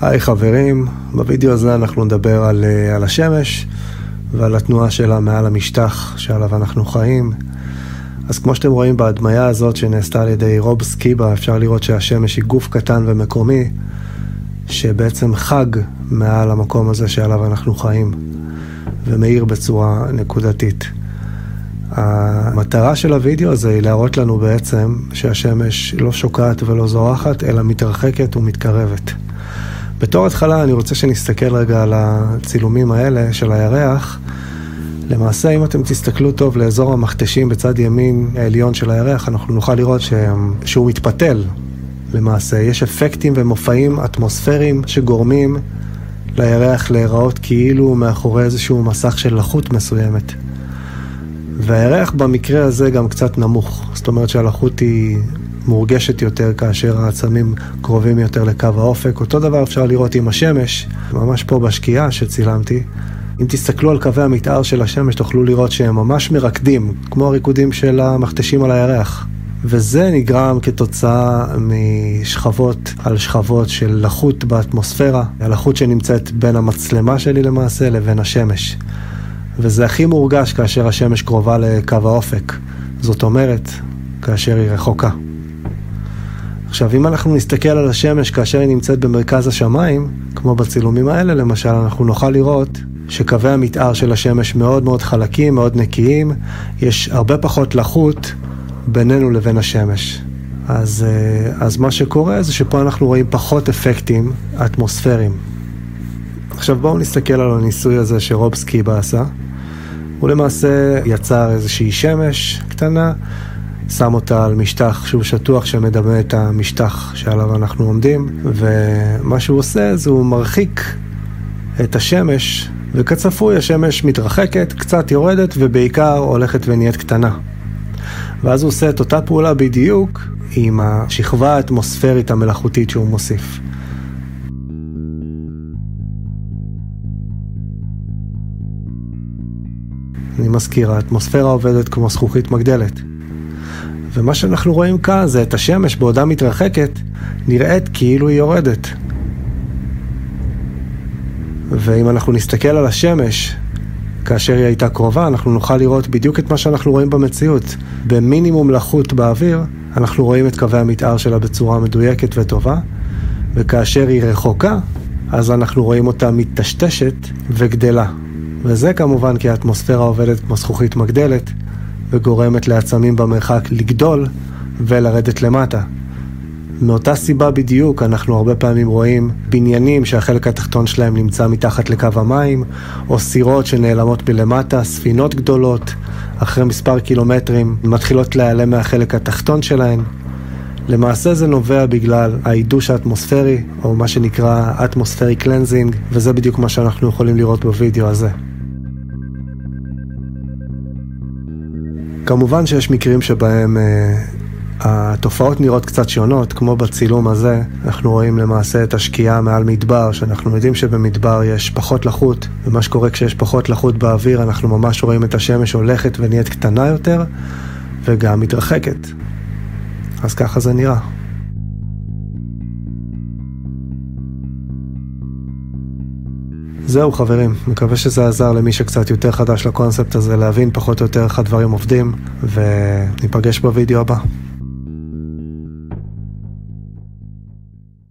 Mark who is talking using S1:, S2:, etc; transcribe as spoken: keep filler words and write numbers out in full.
S1: היי חברים, בווידאו הזה אנחנו נדבר על, על השמש ועל התנועה שלה מעל המשטח שעליו אנחנו חיים. אז כמו שאתם רואים בהדמיה הזאת שנעשתה על ידי רוב סקיבה, אפשר לראות שהשמש היא גוף קטן ומקומי שבעצם חג מעל המקום הזה שעליו אנחנו חיים ומאיר בצורה נקודתית. המטרה של הווידאו הזה היא להראות לנו בעצם שהשמש לא שוקעת ולא זורחת אלא מתרחקת ומתקרבת. בתור התחלה אני רוצה שנסתכל רגע על הצילומים האלה של הירח. למעשה אם אתם תסתכלו טוב לאזור המכתשים בצד ימין העליון של הירח, אנחנו נוכל לראות ש... שהוא מתפתל. למעשה יש אפקטים ומופעים אטמוספריים שגורמים לירח להיראות כאילו מאחורי איזשהו מסך של לחות מסוימת. והירח במקרה הזה גם קצת נמוך, זאת אומרת שהלחות היא מורגשת יותר כאשר העצמים קרובים יותר לקו האופק. אותו דבר אפשר לראות עם השמש, ממש פה בשקיעה שצילמתי. אם תסתכלו על קווי המתאר של השמש תוכלו לראות שהם ממש מרקדים, כמו הריקודים של המכתשים על הירח. וזה נגרם כתוצאה משכבות על שכבות של לחות באטמוספירה, הלחות שנמצאת בין המצלמה שלי למעשה לבין השמש. וזה הכי מורגש כאשר השמש קרובה לקו האופק, זאת אומרת כאשר היא רחוקה. עכשיו אם אנחנו נסתכל על השמש כאשר היא נמצאת במרכז השמיים, כמו בצילומים האלה למשל, אנחנו נוכל לראות שקווי המתאר של השמש מאוד מאוד חלקים, מאוד נקיים, יש הרבה פחות לחות בינינו לבין השמש. אז, אז מה שקורה זה שפה אנחנו רואים פחות אפקטים אטמוספריים. עכשיו בואו נסתכל על הניסוי הזה שרוב סקיבה עשה. הוא למעשה יצר איזושהי שמש קטנה, שם אותה על משטח שהוא שטוח שמדמה את המשטח שעליו אנחנו עומדים, ומה שהוא עושה זה הוא מרחיק את השמש, וכצפוי השמש מתרחקת, קצת יורדת ובעיקר הולכת ונהיית קטנה. ואז הוא עושה את אותה פעולה בדיוק עם השכבה האטמוספרית המלאכותית שהוא מוסיף. אני מזכיר, האטמוספירה עובדת כמו זכוכית מגדלת. ומה שאנחנו רואים כאן זה את השמש בעודה מתרחקת, נראית כאילו היא יורדת. ואם אנחנו נסתכל על השמש, כאשר היא הייתה קרובה, אנחנו נוכל לראות בדיוק את מה שאנחנו רואים במציאות. במינימום לחות באוויר, אנחנו רואים את קווי המתאר שלה בצורה מדויקת וטובה, וכאשר היא רחוקה, אז אנחנו רואים אותה מתשתשת וגדלה. וזה כמובן כי האטמוספירה עובדת כמו זכוכית מגדלת, וגורמת לעצמים במרחק לגדול ולרדת למטה. מאותה סיבה בדיוק אנחנו הרבה פעמים רואים בניינים שהחלק התחתון שלהם נמצא מתחת לקו המים, או סירות שנעלמות בלמטה, ספינות גדולות, אחרי מספר קילומטרים מתחילות להיעלם מהחלק התחתון שלהן. למעשה זה נובע בגלל העידוש האטמוספרי, או מה שנקרא atmospheric cleansing, וזה בדיוק מה שאנחנו יכולים לראות בווידאו הזה. כמובן שיש מקרים שבהם אה, התופעות נראות קצת שונות, כמו בצילום הזה, אנחנו רואים למעשה את השקיעה מעל מדבר, שאנחנו יודעים שבמדבר יש פחות לחות, ומה שקורה כשיש פחות לחות באוויר, אנחנו ממש רואים את השמש הולכת ונהיית קטנה יותר, וגם מתרחקת. אז ככה זה נראה. זהו חברים, מקווה שזה עזר למי שקצת יותר חדש לקונספט הזה, להבין פחות או יותר איך הדברים עובדים, וניפגש בווידאו הבא.